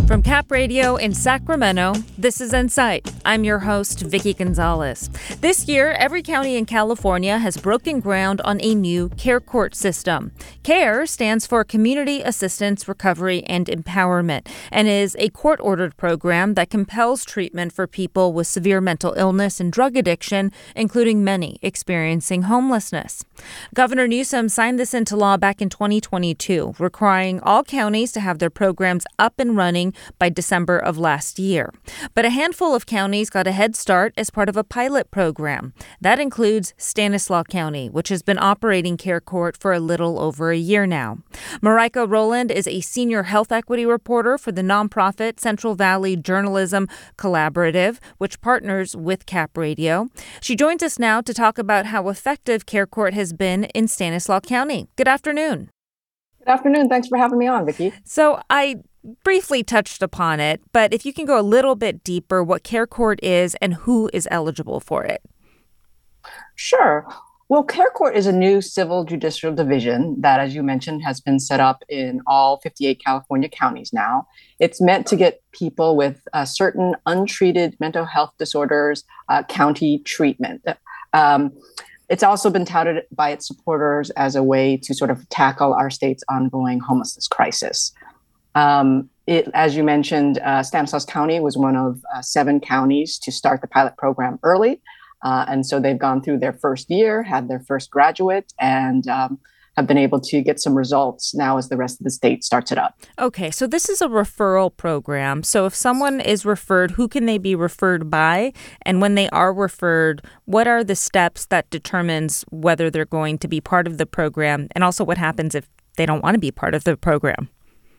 From Cap Radio in Sacramento, this is Insight. I'm your host, Vicky Gonzalez. This year, every county in California has broken ground on a new care court system. CARE stands for Community Assistance, Recovery, and Empowerment, and is a court-ordered program that compels treatment for people with severe mental illness and drug addiction, including many experiencing homelessness. Governor Newsom signed this into law back in 2022, requiring all counties to have their programs up and running by December of last year. But a handful of counties got a head start as part of a pilot program. That includes Stanislaus County, which has been operating Care Court for a little over a year now. Marika Rowland is a senior health equity reporter for the nonprofit Central Valley Journalism Collaborative, which partners with Cap Radio. She joins us now to talk about how effective Care Court has been in Stanislaus County. Good afternoon. Good afternoon. Thanks for having me on, Vicki. So I briefly touched upon it, but if you can go a little bit deeper, what Care Court is and who is eligible for it. Sure. Well, Care Court is a new civil judicial division that, as you mentioned, has been set up in all 58 California counties now. It's meant to get people with certain untreated mental health disorders county treatment. It's also been touted by its supporters as a way to sort of tackle our state's ongoing homelessness crisis. As you mentioned, Stanislaus County was one of 7 counties to start the pilot program early. And so they've gone through their first year, had their first graduate, and have been able to get some results now as the rest of the state starts it up. Okay, so this is a referral program. So if someone is referred, who can they be referred by? And when they are referred, what are the steps that determines whether they're going to be part of the program? And also what happens if they don't want to be part of the program?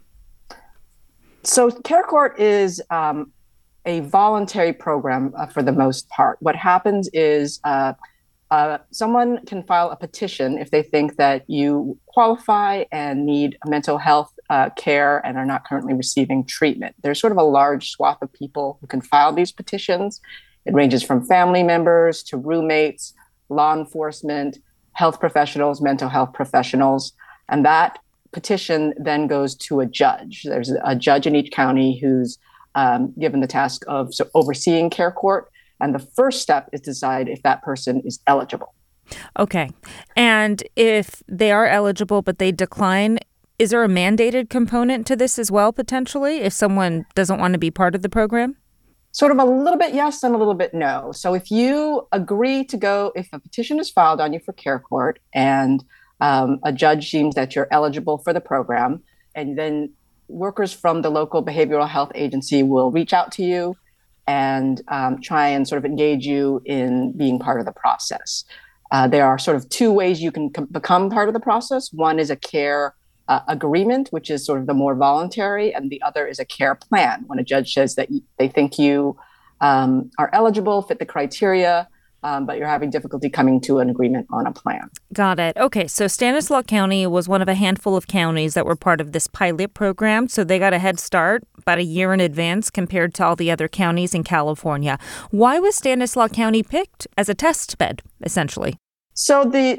So Care Court is a voluntary program for the most part. What happens is someone can file a petition if they think that you qualify and need mental health care and are not currently receiving treatment. There's sort of a large swath of people who can file these petitions. It ranges from family members to roommates, law enforcement, health professionals, mental health professionals, and that petition then goes to a judge. There's a judge in each county who's given the task of overseeing Care Court. And the first step is to decide if that person is eligible. Okay. And if they are eligible, but they decline, is there a mandated component to this as well, potentially, if someone doesn't want to be part of the program? Sort of a little bit yes and a little bit no. So if you agree to go, if a petition is filed on you for Care Court and a judge deems that you're eligible for the program, and then workers from the local behavioral health agency will reach out to you and try and sort of engage you in being part of the process. There are sort of 2 ways you can become part of the process. One is a care agreement, which is sort of the more voluntary, and the other is a care plan, when a judge says that they think you are eligible, fit the criteria, but you're having difficulty coming to an agreement on a plan. Got it. Okay, so Stanislaus County was one of a handful of counties that were part of this pilot program, so they got a head start about a year in advance compared to all the other counties in California. Why was Stanislaus County picked as a test bed, essentially? So the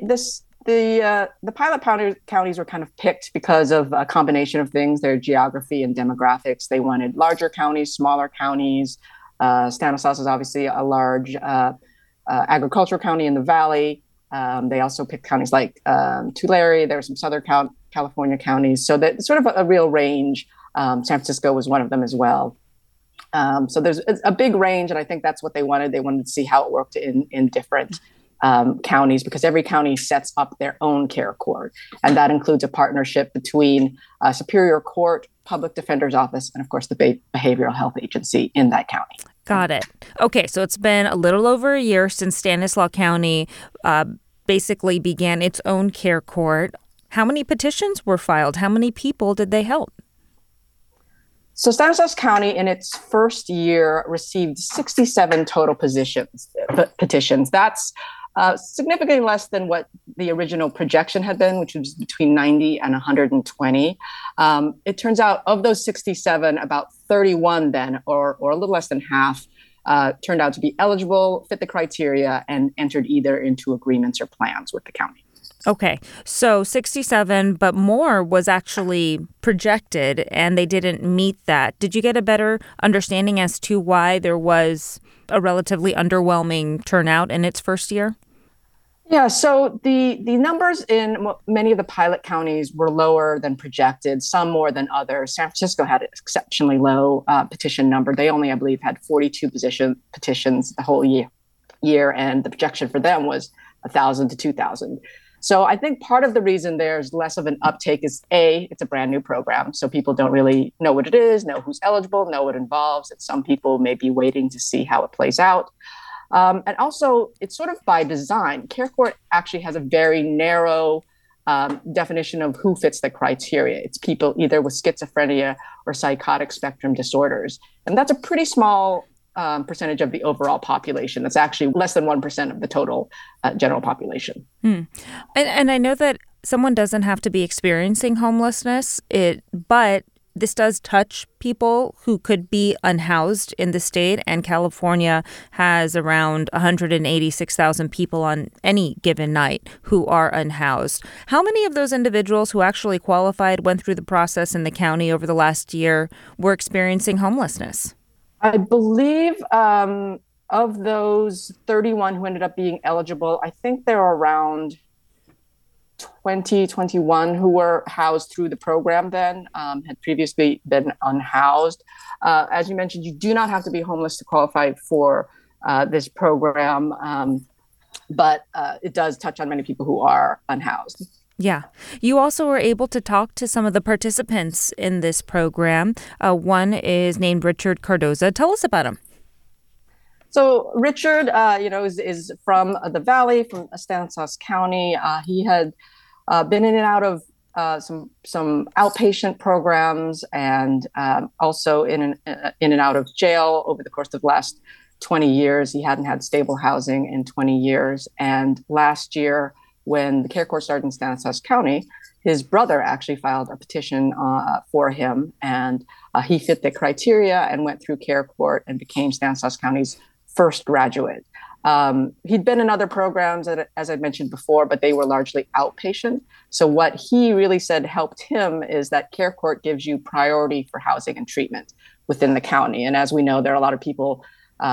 pilot counties were kind of picked because of a combination of things, their geography and demographics. They wanted larger counties, smaller counties. Stanislaus is obviously a large agricultural county in the valley. They also picked counties like Tulare. There were some Southern California counties. So that sort of a real range. San Francisco was one of them as well. So there's a big range, and I think that's what they wanted. They wanted to see how it worked in different counties, because every county sets up their own Care Court. And that includes a partnership between Superior Court, Public Defender's Office, and of course the Behavioral Health Agency in that county. Got it. Okay, so it's been a little over a year since Stanislaus County basically began its own Care Court. How many petitions were filed? How many people did they help? So Stanislaus County in its first year received 67 total petitions. That's significantly less than what the original projection had been, which was between 90 and 120. It turns out of those 67, about 31 then, or a little less than half, turned out to be eligible, fit the criteria, and entered either into agreements or plans with the county. Okay, so 67, but more was actually projected and they didn't meet that. Did you get a better understanding as to why there was a relatively underwhelming turnout in its first year? Yeah, so the numbers in many of the pilot counties were lower than projected, some more than others. San Francisco had an exceptionally low petition number. They only, I believe, had 42 petitions the whole year, and the projection for them was 1,000 to 2,000. So I think part of the reason there's less of an uptake is it's a brand new program, so people don't really know what it is, know who's eligible, know what it involves, and some people may be waiting to see how it plays out. And also, it's sort of by design. Care Court actually has a very narrow definition of who fits the criteria. It's people either with schizophrenia or psychotic spectrum disorders. And that's a pretty small percentage of the overall population. That's actually less than 1% of the total general population. And I know that someone doesn't have to be experiencing homelessness, but this does touch people who could be unhoused in the state, and California has around 186,000 people on any given night who are unhoused. How many of those individuals who actually qualified, went through the process in the county over the last year, were experiencing homelessness? I believe of those 31 who ended up being eligible, I think there are around 2021 who were housed through the program then, had previously been unhoused. As you mentioned, you do not have to be homeless to qualify for this program, but it does touch on many people who are unhoused. Yeah. You also were able to talk to some of the participants in this program. One is named Richard Cardoza. Tell us about him. So Richard, is from the Valley, from Stanislaus County. He had been in and out of some outpatient programs, and also in and out of jail over the course of the last 20 years. He hadn't had stable housing in 20 years. And last year, when the Care Court started in Stanislaus County, his brother actually filed a petition for him, and he fit the criteria and went through Care Court and became Stanislaus County's first graduate. He'd been in other programs, as I mentioned before, but they were largely outpatient. So what he really said helped him is that Care Court gives you priority for housing and treatment within the county. And as we know, there are a lot of people,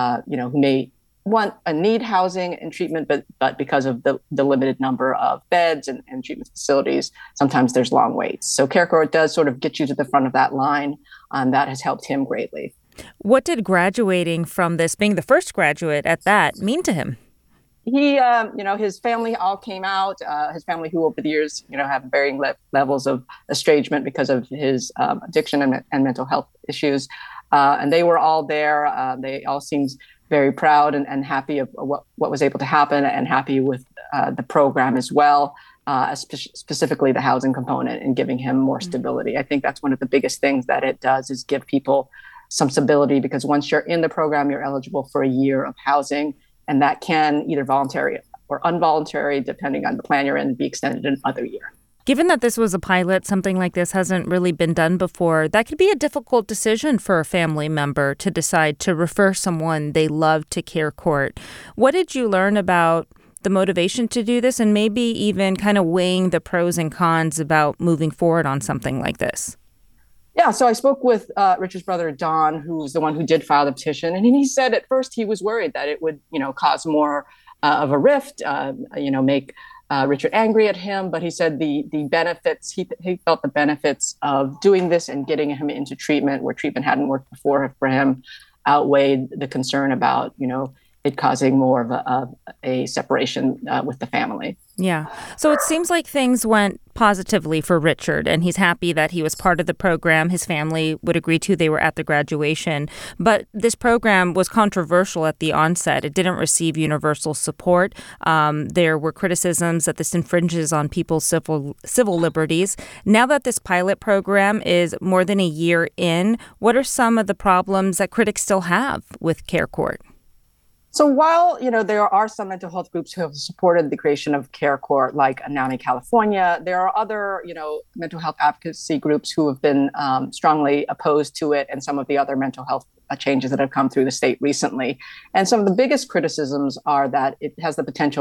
who may need housing and treatment, but because of the limited number of beds and treatment facilities, sometimes there's long waits. So Care Court does sort of get you to the front of that line, and that has helped him greatly. What did graduating from this, being the first graduate at that, mean to him? He, his family all came out. His family, who over the years, have varying levels of estrangement because of his addiction and mental health issues, and they were all there. They all seemed very proud and happy of what was able to happen, and happy with the program as well, specifically the housing component and giving him more stability. I think that's one of the biggest things that it does, is give people some stability, because once you're in the program, you're eligible for a year of housing, and that can, either voluntary or involuntary, depending on the plan you're in, be extended another year. Given that this was a pilot, something like this hasn't really been done before, that could be a difficult decision for a family member to decide to refer someone they love to Care Court. What did you learn about the motivation to do this, and maybe even kind of weighing the pros and cons about moving forward on something like this? Yeah, so I spoke with Richard's brother, Don, who was the one who did file the petition. And he said at first he was worried that it would, cause more of a rift, make Richard angry at him. But he said the benefits, he felt the benefits of doing this and getting him into treatment where treatment hadn't worked before for him outweighed the concern about, it causing more of a separation with the family. Yeah. So it seems like things went positively for Richard, and he's happy that he was part of the program. His family would agree to. They were at the graduation. But this program was controversial at the onset. It didn't receive universal support. There were criticisms that this infringes on people's civil liberties. Now that this pilot program is more than a year in, what are some of the problems that critics still have with Care Court? So while, there are some mental health groups who have supported the creation of Care Court, like NAMI California, there are other, mental health advocacy groups who have been strongly opposed to it, and some of the other mental health changes that have come through the state recently. And some of the biggest criticisms are that it has the potential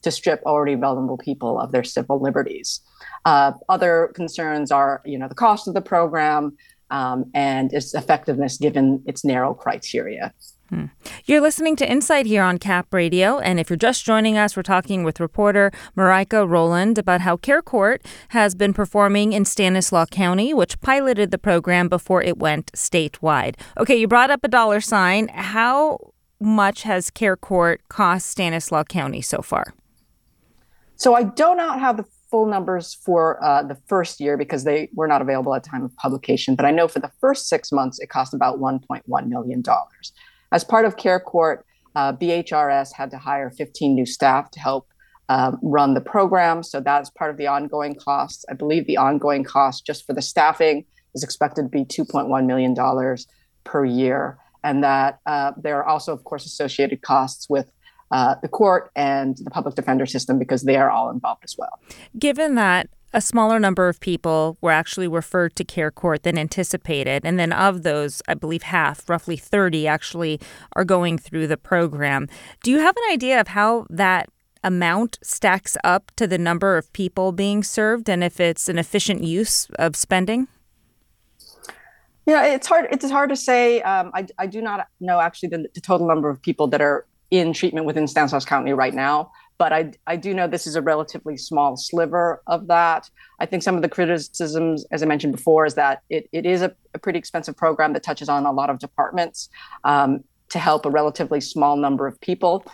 to strip already vulnerable people of their civil liberties. Other concerns are, the cost of the program and its effectiveness given its narrow criteria. You're listening to Insight here on CAP Radio, and if you're just joining us, we're talking with reporter Marika Rowland about how CareCourt has been performing in Stanislaus County, which piloted the program before it went statewide. Okay, you brought up a dollar sign. How much has CareCourt cost Stanislaus County so far? So I do not have the full numbers for the first year because they were not available at the time of publication, but I know for the first 6 months, it cost about $1.1 million. As part of CareCourt, BHRS had to hire 15 new staff to help run the program. So that's part of the ongoing costs. I believe the ongoing cost just for the staffing is expected to be $2.1 million per year. And that there are also, of course, associated costs with the court and the public defender system because they are all involved as well. Given that a smaller number of people were actually referred to CareCourt than anticipated. And then of those, I believe half, roughly 30, actually are going through the program. Do you have an idea of how that amount stacks up to the number of people being served and if it's an efficient use of spending? Yeah, it's hard. It's hard to say. I do not know actually the total number of people that are in treatment within Stanislaus County right now. But I do know this is a relatively small sliver of that. I think some of the criticisms, as I mentioned before, is that it is a pretty expensive program that touches on a lot of departments to help a relatively small number of people.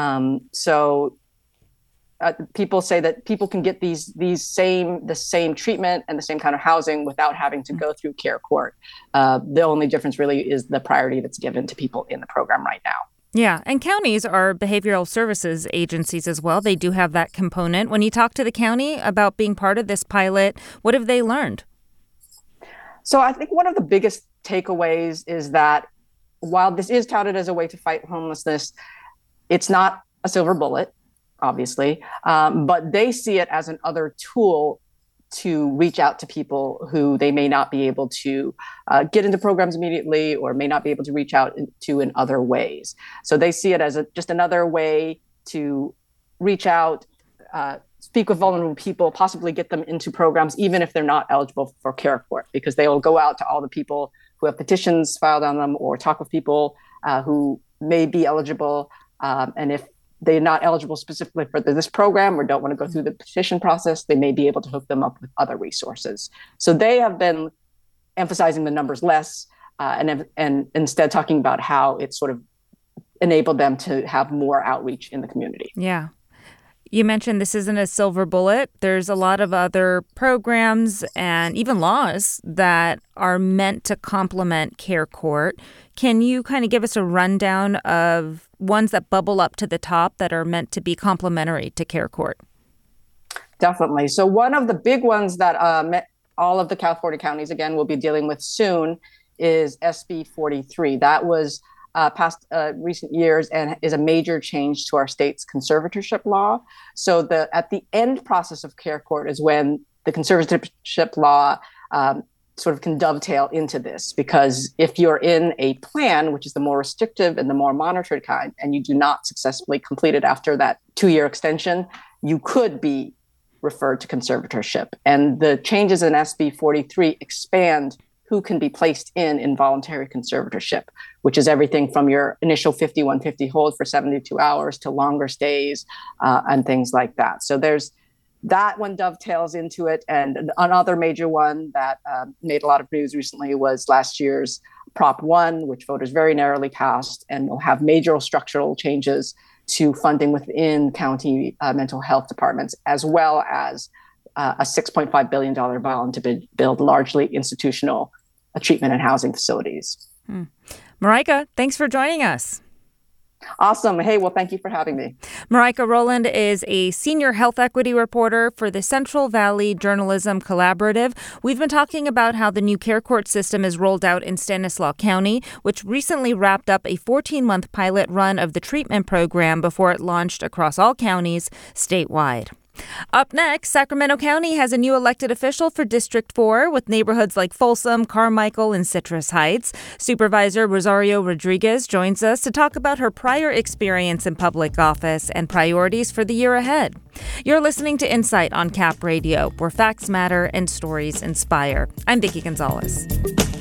People say that people can get the same treatment and the same kind of housing without having to go through CareCourt. The only difference really is the priority that's given to people in the program right now. Yeah, and counties are behavioral services agencies as well. They do have that component. When you talk to the county about being part of this pilot, what have they learned? So I think one of the biggest takeaways is that while this is touted as a way to fight homelessness, it's not a silver bullet, obviously, but they see it as another tool to reach out to people who they may not be able to get into programs immediately or may not be able to reach out to in other ways. So they see it as just another way to reach out, speak with vulnerable people, possibly get them into programs, even if they're not eligible for CareCourt, because they will go out to all the people who have petitions filed on them or talk with people who may be eligible. And if they're not eligible specifically for this program or don't want to go through the petition process, they may be able to hook them up with other resources. So they have been emphasizing the numbers less and instead talking about how it sort of enabled them to have more outreach in the community. Yeah. You mentioned this isn't a silver bullet. There's a lot of other programs and even laws that are meant to complement CareCourt. Can you kind of give us a rundown of ones that bubble up to the top that are meant to be complementary to CareCourt? Definitely. So one of the big ones that all of the California counties, again, will be dealing with soon is SB 43. That was past recent years and is a major change to our state's conservatorship law. So at the end process of CareCourt is when the conservatorship law sort of can dovetail into this, because if you're in a plan, which is the more restrictive and the more monitored kind, and you do not successfully complete it after that 2-year extension, you could be referred to conservatorship. And the changes in SB 43 expand who can be placed in involuntary conservatorship, which is everything from your initial 5150 hold for 72 hours to longer stays and things like that. So there's that one dovetails into it. And another major one that made a lot of news recently was last year's Prop 1, which voters very narrowly passed and will have major structural changes to funding within county mental health departments, as well as a $6.5 billion bond to build largely institutional treatment and housing facilities. Marika, thanks for joining us. Awesome. Hey, well, thank you for having me. Marika Rowland is a senior health equity reporter for the Central Valley Journalism Collaborative. We've been talking about how the new CareCourt system is rolled out in Stanislaus County, which recently wrapped up a 14-month pilot run of the treatment program before it launched across all counties statewide. Up next, Sacramento County has a new elected official for District 4 with neighborhoods like Folsom, Carmichael, and Citrus Heights. Supervisor Rosario Rodriguez joins us to talk about her prior experience in public office and priorities for the year ahead. You're listening to Insight on Cap Radio, where facts matter and stories inspire. I'm Vicki Gonzalez.